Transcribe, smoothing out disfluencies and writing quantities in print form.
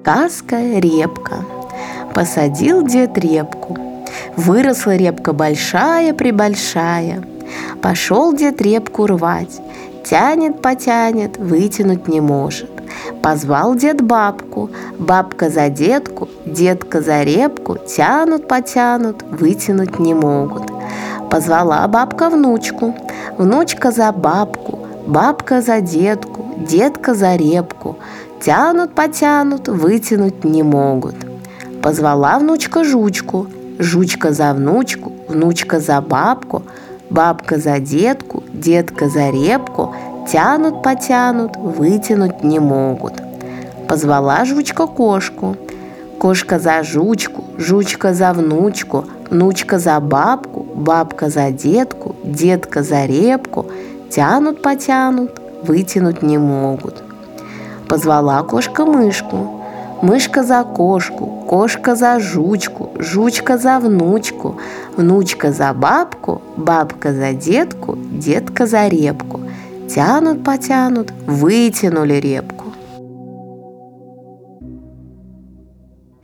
Сказка «Репка». Посадил дед репку. Выросла репка большая-пребольшая. Пошел дед репку рвать. Тянет, потянет, вытянуть не может. Позвал дед бабку. Бабка за детку, детка за репку. Тянут, потянут, вытянуть не могут. Позвала бабка внучку. Внучка за бабку, бабка за детку, детка за репку. Тянут, потянут, вытянуть не могут. Позвала внучка жучку. Жучка за внучку, внучка за бабку, бабка за детку, детка за репку. Тянут, потянут, вытянуть не могут. Позвала жучка кошку. Кошка за жучку, жучка за внучку, внучка за бабку, бабка за детку, детка за репку. Тянут, потянут, вытянуть не могут. Позвала кошка мышку. Мышка за кошку, кошка за жучку, жучка за внучку, внучка за бабку, бабка за детку, детка за репку. Тянут, потянут, вытянули репку.